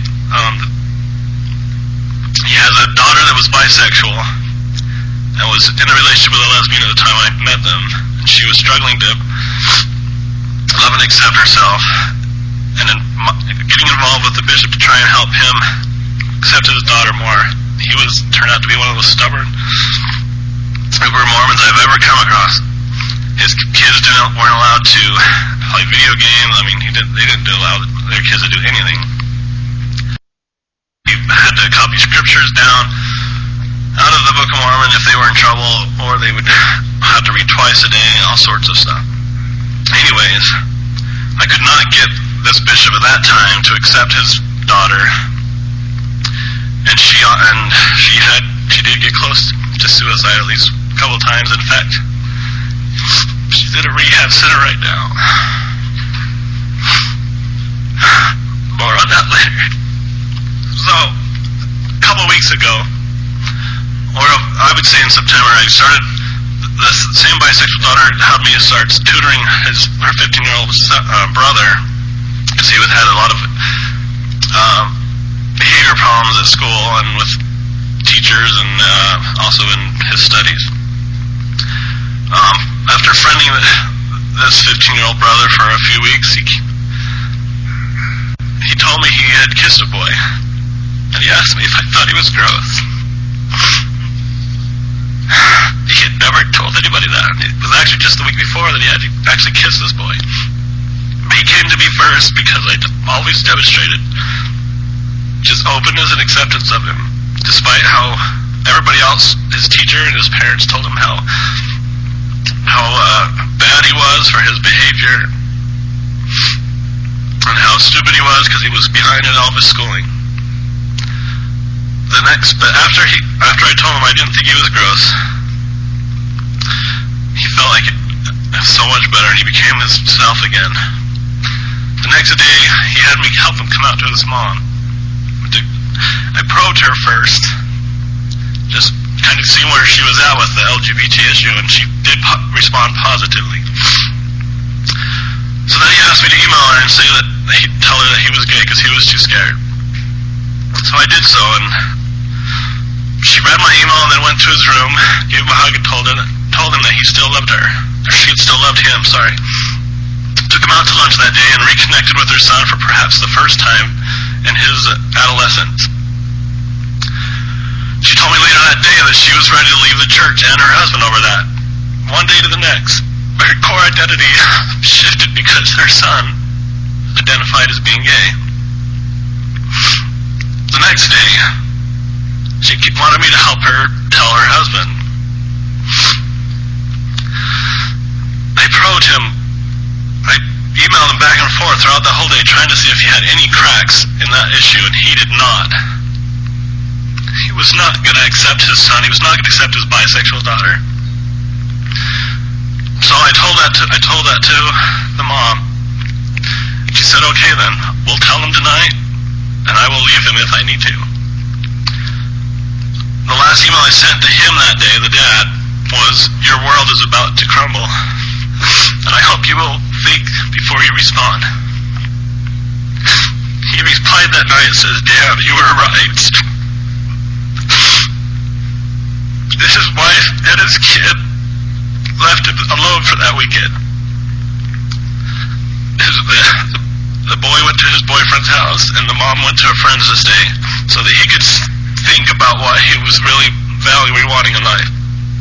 he has a daughter that was bisexual and was in a relationship with a lesbian at the time I met them. And she was struggling to love and accept herself, and then getting involved with the bishop to try and help him accept his daughter more. He turned out to be one of the stubborn uber Mormons I've ever come across. His kids weren't allowed to play video games. I mean, they didn't allow their kids to do anything. He had to copy scriptures down out of the Book of Mormon if they were in trouble, or they would have to read twice a day, all sorts of stuff. Anyways, I could not get this bishop at that time to accept his daughter. And she did get close to suicide at least a couple of times. In fact, she's in a rehab center right now. More on that later. So, a couple of weeks ago, or I would say in September, I started, the same bisexual daughter helped me to start tutoring her 15-year-old brother, because he had a lot of behavior problems at school and with teachers, and also in his studies. After friending this 15-year-old brother for a few weeks, he told me he had kissed a boy, and he asked me if I thought he was gross. He had never told anybody that. It was actually just the week before that he had actually kissed this boy. But he came to me first because I always demonstrated just openness and acceptance of him, despite how everybody else, his teacher and his parents, told him how bad he was for his behavior and how stupid he was because he was behind in all of his schooling. But after I told him I didn't think he was gross, he felt like it so much better, and he became himself again. The next day, he had me help him come out to his mom. I probed her first, just kind of seeing where she was at with the LGBT issue, and she did respond positively. So then he asked me to email her and say that he'd tell her that he was gay because he was too scared. So I did so, and she read my email and then went to his room, gave him a hug, and told him that he still loved her. Or she still loved him, sorry. Took him out to lunch that day and reconnected with her son for perhaps the first time in his adolescence. She told me later that day that she was ready to leave the church and her husband over that. One day to the next, her core identity shifted because her son identified as being gay. The next day, she wanted me to help her tell her husband. I probed him. I emailed him back and forth throughout the whole day trying to see if he had any cracks in that issue, and he did not. He was not going to accept his son. He was not going to accept his bisexual daughter. So I told that to the mom. She said, okay then, we'll tell him tonight, and I will leave him if I need to. The last email I sent to him that day, the dad, was, your world is about to crumble, and I hope you will think before you respond. He replied that night and says, Dad, you were right. His wife and his kid left him alone for that weekend. The boy went to his boyfriend's house, and the mom went to a friend's to stay, so that he could think about what he was really valuing, wanting in life.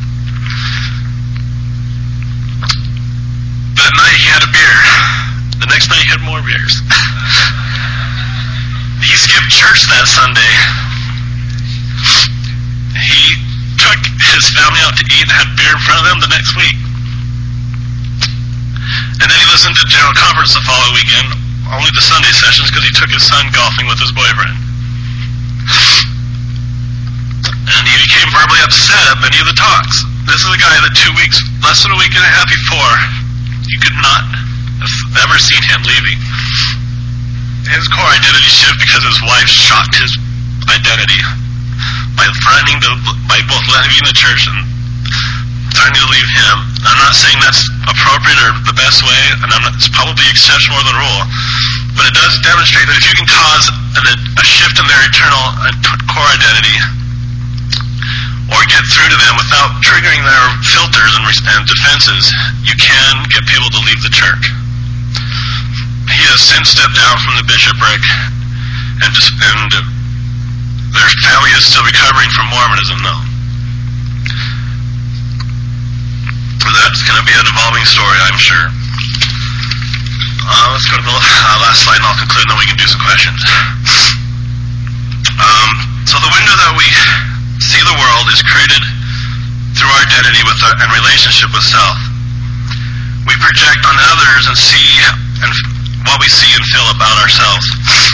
That night he had a beer. The next night he had more beers. He skipped church that Sunday. He took his family out to eat and had beer in front of them the next week. And then he listened to General Conference the following weekend, only the Sunday sessions because he took his son golfing with his boyfriend. And he became verbally upset at many of the talks. This is a guy that 2 weeks, less than a week and a half before, you could not have ever seen him leaving. His core identity shift because his wife shocked his identity by both leaving the church and threatening to leave him. I'm not saying that's appropriate or the best way, and it's probably exception more than rule, but it does demonstrate that if you can cause a shift in their internal core identity or get through to them without triggering their filters and defenses, you can get people to leave the church. He has since stepped down from the bishopric, and their family is still recovering from Mormonism, though. That's going to be an evolving story, I'm sure. Let's go to the last slide, and I'll conclude, and then we can do some questions. So the window that we see the world is created through our identity and relationship with self. We project on others and see what we see and feel about ourselves.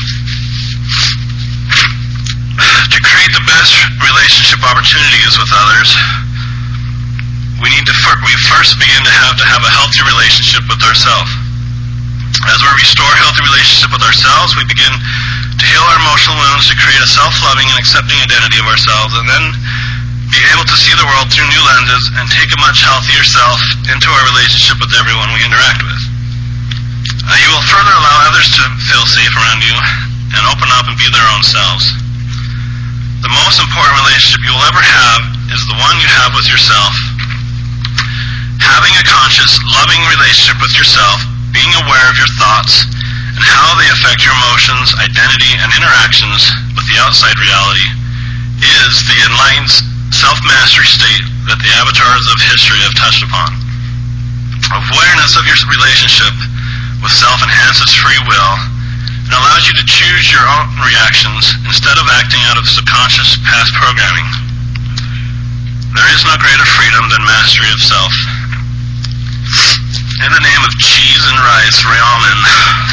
To create the best relationship opportunities with others, we first begin to have a healthy relationship with ourselves. As we restore a healthy relationship with ourselves, we begin to heal our emotional wounds to create a self-loving and accepting identity of ourselves, and then be able to see the world through new lenses and take a much healthier self into our relationship with everyone we interact with. You will further allow others to feel safe around you and open up and be their own selves. The most important relationship you will ever have is the one you have with yourself. Having a conscious, loving relationship with yourself, being aware of your thoughts and how they affect your emotions, identity, and interactions with the outside reality is the enlightened self-mastery state that the avatars of history have touched upon. Awareness of your relationship with self enhances free will and allows you to choose your own reactions instead of acting out of subconscious past programming. There is no greater freedom than mastery of self. In the name of cheese and rice, ramen.